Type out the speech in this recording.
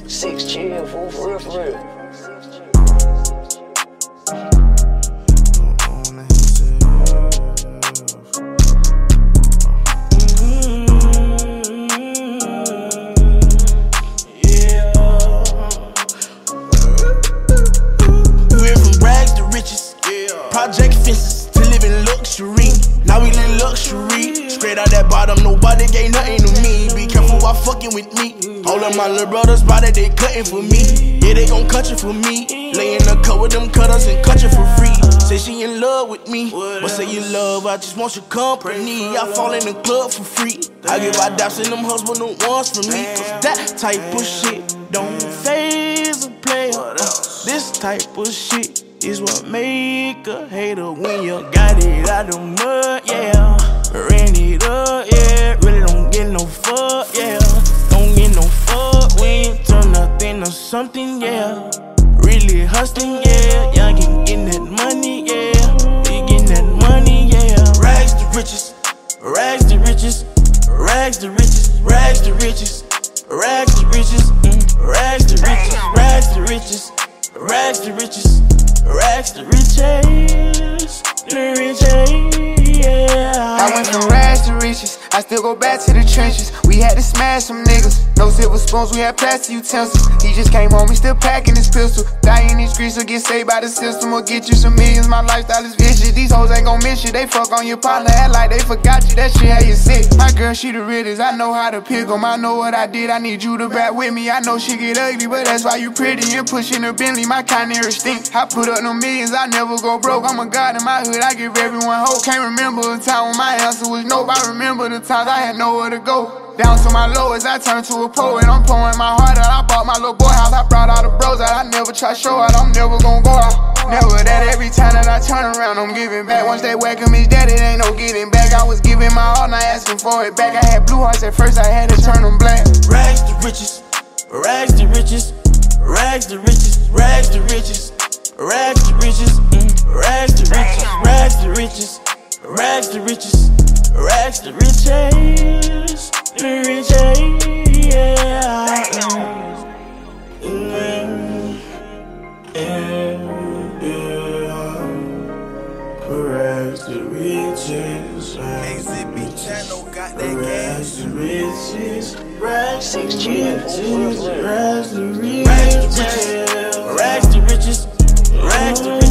Six chill, fool, for real, for real. Project fences to live in luxury. Now we live luxury. Straight out that bottom, nobody gave nothing to me. Be careful while fucking with me. All of my little brothers body, they cutting for me. Yeah, they gon' cut you for me. Lay in the cut with them cutters and cut you for free. Say she in love with me, but say you love, I just want your company. I fall in the club for free. I give out daps and them husband the ones for me. Cause that type of shit don't phase a player. This type of shit is what make a hater when you got it out the mud, yeah. Ran it up, yeah. Really don't get no fuck, yeah. Don't get no fuck when you turn nothing to something, yeah. Really hustling, yeah. Y'all getting that money, yeah. You getting that money, yeah. Rags to riches, rags to riches, rags to riches, rags to riches, rags to riches, rags to riches, rags to riches, rags to riches. Rags to riches, yeah. I went from rags to riches, I still go back to the trenches. We had to smash some niggas, no silver spoons, we had plastic utensils. He just came home, he still packing his pistol. Die in these streets or get saved by the system or get you some millions. My lifestyle is vicious, these hoes ain't gon' miss you. They fuck on your partner, act like they forgot you, that shit had you sick. My girl, she the realest, I know how to pick 'em. I know what I did, I need you to back with me. I know she get ugly, but that's why you pretty and pushing a Bentley. My kind of stink, I put up no millions, I never go broke. I'm a god in my hood, I give everyone hope. Can't remember a time when my answer was nope. I remember the times I had nowhere to go. Down to my lowest, I turned to a poet. I'm pouring my heart out, I bought my little boy house. I brought all the bros out, I never try show out. I'm never gon' go out. Never that, every time that I turn around, I'm giving back. Once they whack him, his daddy, ain't no getting back. I was giving my all, not asking for it back. I had blue hearts at first, I had to turn them black. Rags to riches, rags to riches, rags to riches, rags to riches, rags to riches, rags to riches, rags to riches, rags to riches, rags to riches, yeah. Rags to riches, rags to riches, rags to riches, rags to riches, rags to riches, rags to riches.